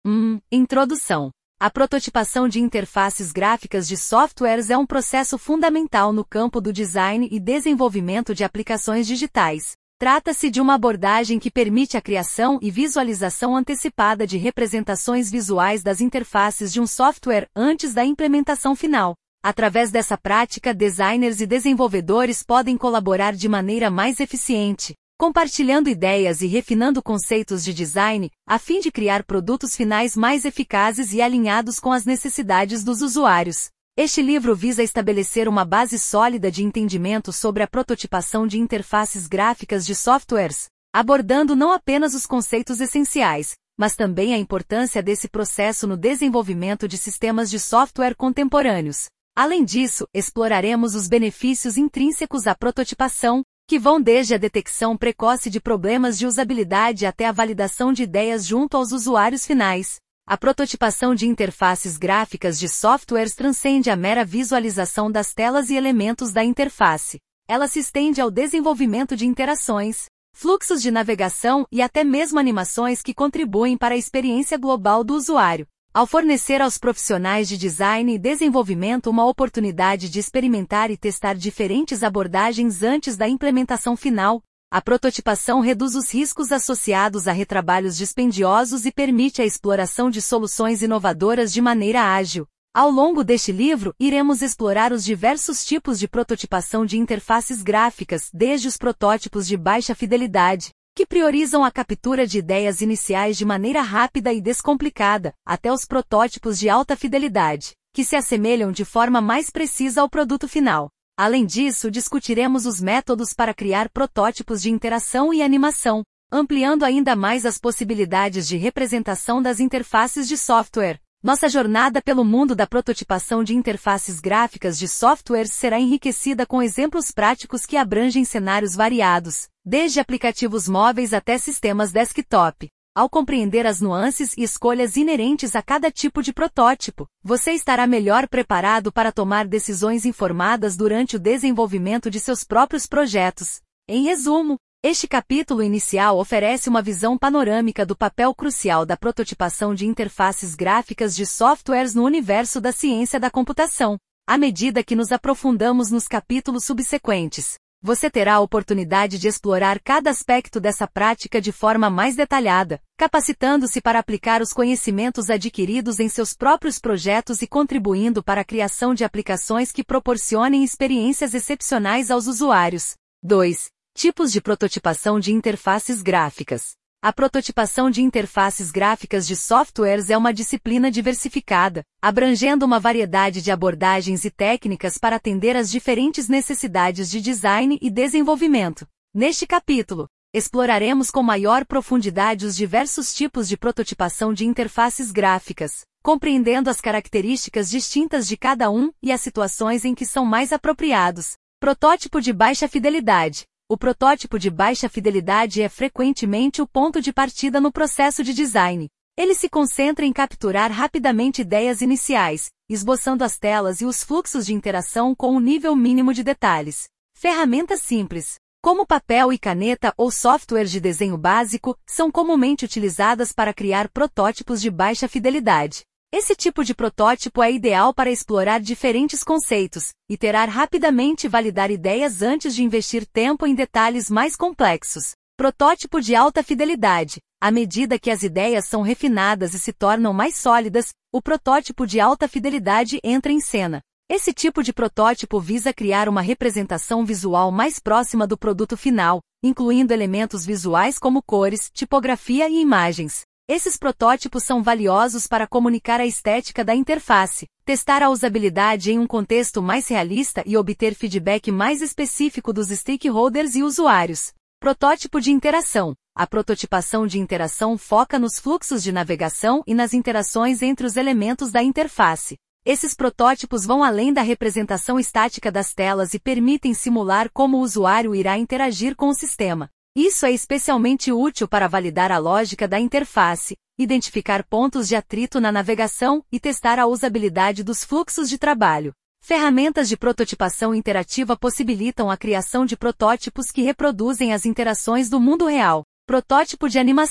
Introdução. A prototipação de interfaces gráficas de softwares é um processo fundamental no campo do design e desenvolvimento de aplicações digitais. Trata-se de uma abordagem que permite a criação e visualização antecipada de representações visuais das interfaces de um software antes da implementação final. Através dessa prática, designers e desenvolvedores podem colaborar de maneira mais eficiente, compartilhando ideias e refinando conceitos de design, a fim de criar produtos finais mais eficazes e alinhados com as necessidades dos usuários. Este livro visa estabelecer uma base sólida de entendimento sobre a prototipação de interfaces gráficas de softwares, abordando não apenas os conceitos essenciais, mas também a importância desse processo no desenvolvimento de sistemas de software contemporâneos. Além disso, exploraremos os benefícios intrínsecos à prototipação, que vão desde a detecção precoce de problemas de usabilidade até a validação de ideias junto aos usuários finais. A prototipação de interfaces gráficas de softwares transcende a mera visualização das telas e elementos da interface. Ela se estende ao desenvolvimento de interações, fluxos de navegação e até mesmo animações que contribuem para a experiência global do usuário. Ao fornecer aos profissionais de design e desenvolvimento uma oportunidade de experimentar e testar diferentes abordagens antes da implementação final, a prototipação reduz os riscos associados a retrabalhos dispendiosos e permite a exploração de soluções inovadoras de maneira ágil. Ao longo deste livro, iremos explorar os diversos tipos de prototipação de interfaces gráficas, desde os protótipos de baixa fidelidade, que priorizam a captura de ideias iniciais de maneira rápida e descomplicada, até os protótipos de alta fidelidade, que se assemelham de forma mais precisa ao produto final. Além disso, discutiremos os métodos para criar protótipos de interação e animação, ampliando ainda mais as possibilidades de representação das interfaces de software. Nossa jornada pelo mundo da prototipação de interfaces gráficas de softwares será enriquecida com exemplos práticos que abrangem cenários variados, desde aplicativos móveis até sistemas desktop. Ao compreender as nuances e escolhas inerentes a cada tipo de protótipo, você estará melhor preparado para tomar decisões informadas durante o desenvolvimento de seus próprios projetos. Em resumo, este capítulo inicial oferece uma visão panorâmica do papel crucial da prototipação de interfaces gráficas de softwares no universo da ciência da computação. À medida que nos aprofundamos nos capítulos subsequentes, você terá a oportunidade de explorar cada aspecto dessa prática de forma mais detalhada, capacitando-se para aplicar os conhecimentos adquiridos em seus próprios projetos e contribuindo para a criação de aplicações que proporcionem experiências excepcionais aos usuários. 2. Tipos de prototipação de interfaces gráficas. A prototipação de interfaces gráficas de softwares é uma disciplina diversificada, abrangendo uma variedade de abordagens e técnicas para atender às diferentes necessidades de design e desenvolvimento. Neste capítulo, exploraremos com maior profundidade os diversos tipos de prototipação de interfaces gráficas, compreendendo as características distintas de cada um e as situações em que são mais apropriados. Protótipo de baixa fidelidade. O protótipo de baixa fidelidade é frequentemente o ponto de partida no processo de design. Ele se concentra em capturar rapidamente ideias iniciais, esboçando as telas e os fluxos de interação com um nível mínimo de detalhes. Ferramentas simples, como papel e caneta ou software de desenho básico, são comumente utilizadas para criar protótipos de baixa fidelidade. Esse tipo de protótipo é ideal para explorar diferentes conceitos, iterar rapidamente e validar ideias antes de investir tempo em detalhes mais complexos. Protótipo de alta fidelidade. À medida que as ideias são refinadas e se tornam mais sólidas, o protótipo de alta fidelidade entra em cena. Esse tipo de protótipo visa criar uma representação visual mais próxima do produto final, incluindo elementos visuais como cores, tipografia e imagens. Esses protótipos são valiosos para comunicar a estética da interface, testar a usabilidade em um contexto mais realista e obter feedback mais específico dos stakeholders e usuários. Protótipo de interação. A prototipação de interação foca nos fluxos de navegação e nas interações entre os elementos da interface. Esses protótipos vão além da representação estática das telas e permitem simular como o usuário irá interagir com o sistema. Isso é especialmente útil para validar a lógica da interface, identificar pontos de atrito na navegação e testar a usabilidade dos fluxos de trabalho. Ferramentas de prototipação interativa possibilitam a criação de protótipos que reproduzem as interações do mundo real. Protótipo de animação.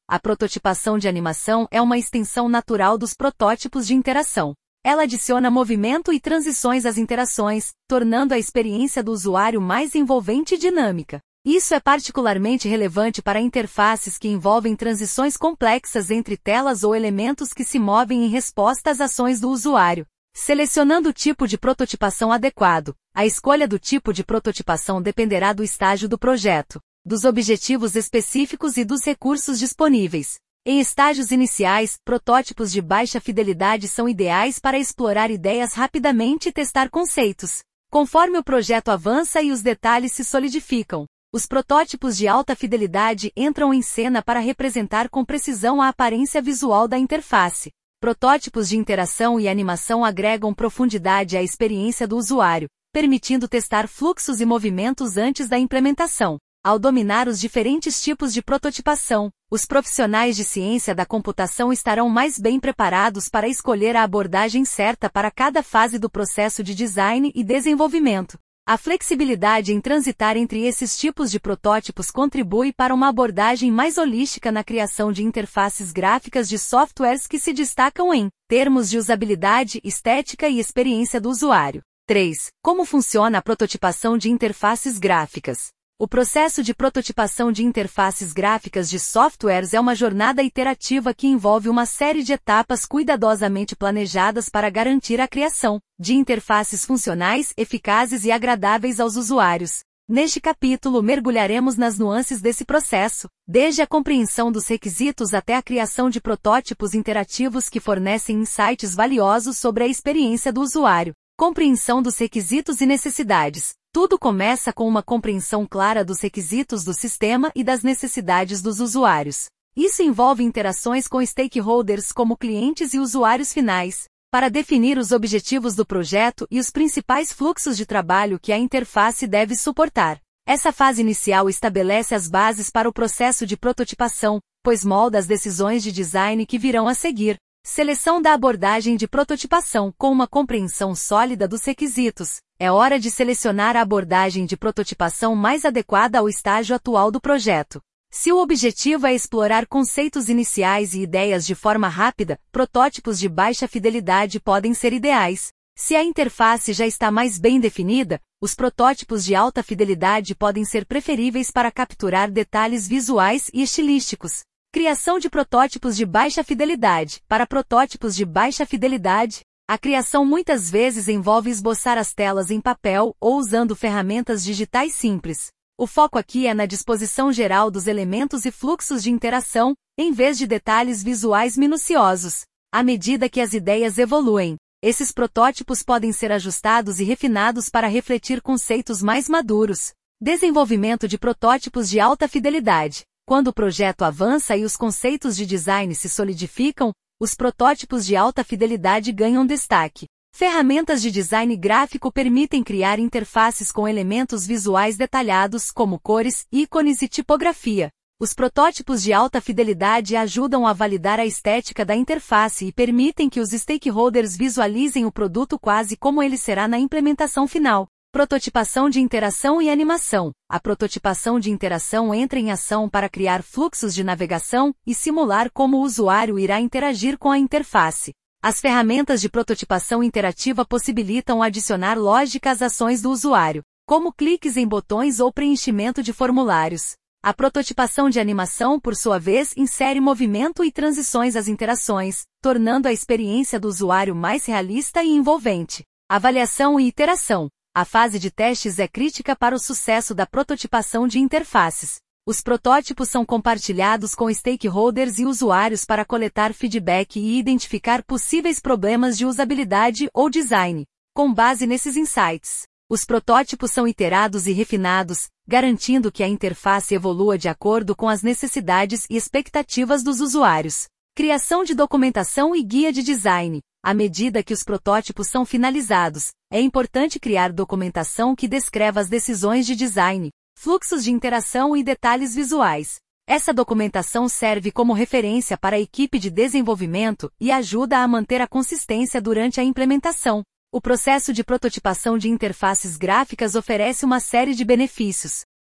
A prototipação de animação é uma extensão natural dos protótipos de interação. Ela adiciona movimento e transições às interações, tornando a experiência do usuário mais envolvente e dinâmica. Isso é particularmente relevante para interfaces que envolvem transições complexas entre telas ou elementos que se movem em resposta às ações do usuário. Selecionando o tipo de prototipação adequado. A escolha do tipo de prototipação dependerá do estágio do projeto, dos objetivos específicos e dos recursos disponíveis. Em estágios iniciais, protótipos de baixa fidelidade são ideais para explorar ideias rapidamente e testar conceitos. Conforme o projeto avança e os detalhes se solidificam, os protótipos de alta fidelidade entram em cena para representar com precisão a aparência visual da interface. Protótipos de interação e animação agregam profundidade à experiência do usuário, permitindo testar fluxos e movimentos antes da implementação. Ao dominar os diferentes tipos de prototipação, os profissionais de ciência da computação estarão mais bem preparados para escolher a abordagem certa para cada fase do processo de design e desenvolvimento. A flexibilidade em transitar entre esses tipos de protótipos contribui para uma abordagem mais holística na criação de interfaces gráficas de softwares que se destacam em termos de usabilidade, estética e experiência do usuário. 3. Como funciona a prototipação de interfaces gráficas? O processo de prototipação de interfaces gráficas de softwares é uma jornada iterativa que envolve uma série de etapas cuidadosamente planejadas para garantir a criação de interfaces funcionais, eficazes e agradáveis aos usuários. Neste capítulo mergulharemos nas nuances desse processo, desde a compreensão dos requisitos até a criação de protótipos interativos que fornecem insights valiosos sobre a experiência do usuário. Compreensão dos requisitos e necessidades. Tudo começa com uma compreensão clara dos requisitos do sistema e das necessidades dos usuários. Isso envolve interações com stakeholders como clientes e usuários finais, para definir os objetivos do projeto e os principais fluxos de trabalho que a interface deve suportar. Essa fase inicial estabelece as bases para o processo de prototipação, pois molda as decisões de design que virão a seguir. Seleção da abordagem de prototipação. Com uma compreensão sólida dos requisitos, é hora de selecionar a abordagem de prototipação mais adequada ao estágio atual do projeto. Se o objetivo é explorar conceitos iniciais e ideias de forma rápida, protótipos de baixa fidelidade podem ser ideais. Se a interface já está mais bem definida, os protótipos de alta fidelidade podem ser preferíveis para capturar detalhes visuais e estilísticos. Criação de protótipos de baixa fidelidade. Para protótipos de baixa fidelidade, a criação muitas vezes envolve esboçar as telas em papel ou usando ferramentas digitais simples. O foco aqui é na disposição geral dos elementos e fluxos de interação, em vez de detalhes visuais minuciosos. À medida que as ideias evoluem, esses protótipos podem ser ajustados e refinados para refletir conceitos mais maduros. Desenvolvimento de protótipos de alta fidelidade. Quando o projeto avança e os conceitos de design se solidificam, os protótipos de alta fidelidade ganham destaque. Ferramentas de design gráfico permitem criar interfaces com elementos visuais detalhados como cores, ícones e tipografia. Os protótipos de alta fidelidade ajudam a validar a estética da interface e permitem que os stakeholders visualizem o produto quase como ele será na implementação final. Prototipação de interação e animação. A prototipação de interação entra em ação para criar fluxos de navegação e simular como o usuário irá interagir com a interface. As ferramentas de prototipação interativa possibilitam adicionar lógica às ações do usuário, como cliques em botões ou preenchimento de formulários. A prototipação de animação, por sua vez, insere movimento e transições às interações, tornando a experiência do usuário mais realista e envolvente. Avaliação e iteração. A fase de testes é crítica para o sucesso da prototipação de interfaces. Os protótipos são compartilhados com stakeholders e usuários para coletar feedback e identificar possíveis problemas de usabilidade ou design. Com base nesses insights, os protótipos são iterados e refinados, garantindo que a interface evolua de acordo com as necessidades e expectativas dos usuários. Criação de documentação e guia de design. À medida que os protótipos são finalizados, é importante criar documentação que descreva as decisões de design, fluxos de interação e detalhes visuais. Essa documentação serve como referência para a equipe de desenvolvimento e ajuda a manter a consistência durante a implementação. O processo de prototipação de interfaces gráficas oferece uma série de benefícios.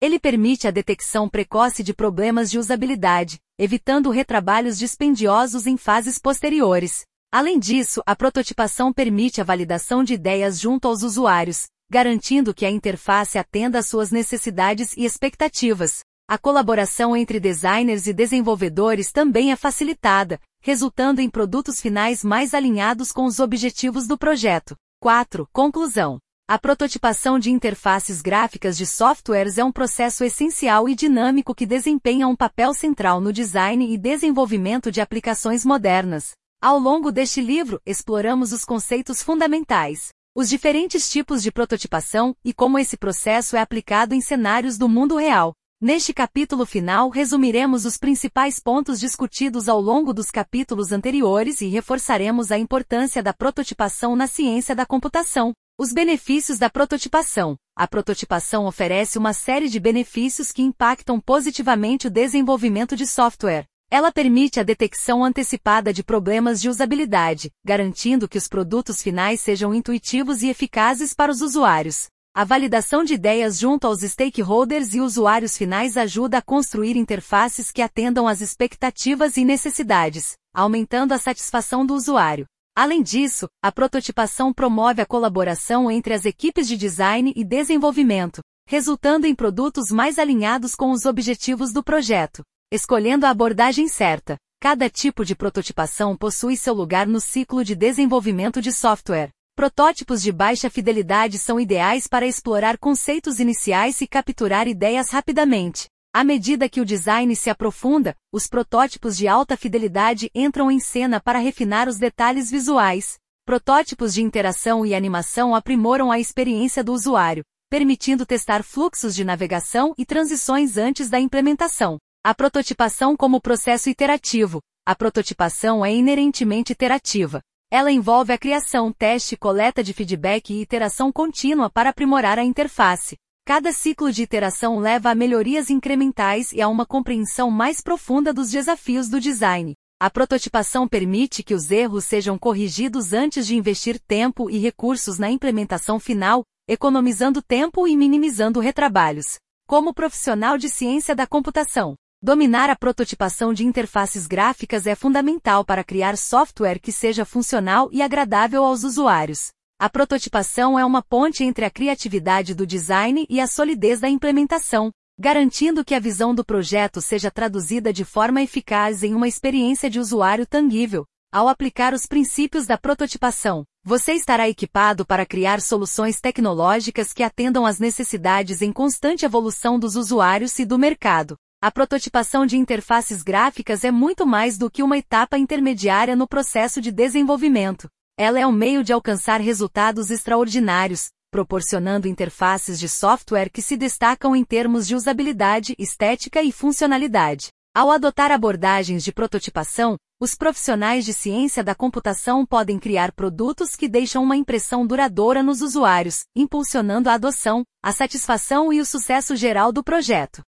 Ele permite a detecção precoce de problemas de usabilidade, evitando retrabalhos dispendiosos em fases posteriores. Além disso, a prototipação permite a validação de ideias junto aos usuários, garantindo que a interface atenda às suas necessidades e expectativas. A colaboração entre designers e desenvolvedores também é facilitada, resultando em produtos finais mais alinhados com os objetivos do projeto. 4. Conclusão. A prototipação de interfaces gráficas de softwares é um processo essencial e dinâmico que desempenha um papel central no design e desenvolvimento de aplicações modernas. Ao longo deste livro, exploramos os conceitos fundamentais, os diferentes tipos de prototipação e como esse processo é aplicado em cenários do mundo real. Neste capítulo final, resumiremos os principais pontos discutidos ao longo dos capítulos anteriores e reforçaremos a importância da prototipação na ciência da computação. Os benefícios da prototipação. A prototipação oferece uma série de benefícios que impactam positivamente o desenvolvimento de software. Ela permite a detecção antecipada de problemas de usabilidade, garantindo que os produtos finais sejam intuitivos e eficazes para os usuários. A validação de ideias junto aos stakeholders e usuários finais ajuda a construir interfaces que atendam às expectativas e necessidades, aumentando a satisfação do usuário. Além disso, a prototipação promove a colaboração entre as equipes de design e desenvolvimento, resultando em produtos mais alinhados com os objetivos do projeto. Escolhendo a abordagem certa, cada tipo de prototipação possui seu lugar no ciclo de desenvolvimento de software. Protótipos de baixa fidelidade são ideais para explorar conceitos iniciais e capturar ideias rapidamente. À medida que o design se aprofunda, os protótipos de alta fidelidade entram em cena para refinar os detalhes visuais. Protótipos de interação e animação aprimoram a experiência do usuário, permitindo testar fluxos de navegação e transições antes da implementação. A prototipação como processo iterativo. A prototipação é inerentemente iterativa. Ela envolve a criação, teste, coleta de feedback e iteração contínua para aprimorar a interface. Cada ciclo de iteração leva a melhorias incrementais e a uma compreensão mais profunda dos desafios do design. A prototipação permite que os erros sejam corrigidos antes de investir tempo e recursos na implementação final, economizando tempo e minimizando retrabalhos. Como profissional de ciência da computação, dominar a prototipação de interfaces gráficas é fundamental para criar software que seja funcional e agradável aos usuários. A prototipação é uma ponte entre a criatividade do design e a solidez da implementação, garantindo que a visão do projeto seja traduzida de forma eficaz em uma experiência de usuário tangível. Ao aplicar os princípios da prototipação, você estará equipado para criar soluções tecnológicas que atendam às necessidades em constante evolução dos usuários e do mercado. A prototipação de interfaces gráficas é muito mais do que uma etapa intermediária no processo de desenvolvimento. Ela é um meio de alcançar resultados extraordinários, proporcionando interfaces de software que se destacam em termos de usabilidade, estética e funcionalidade. Ao adotar abordagens de prototipação, os profissionais de ciência da computação podem criar produtos que deixam uma impressão duradoura nos usuários, impulsionando a adoção, a satisfação e o sucesso geral do projeto.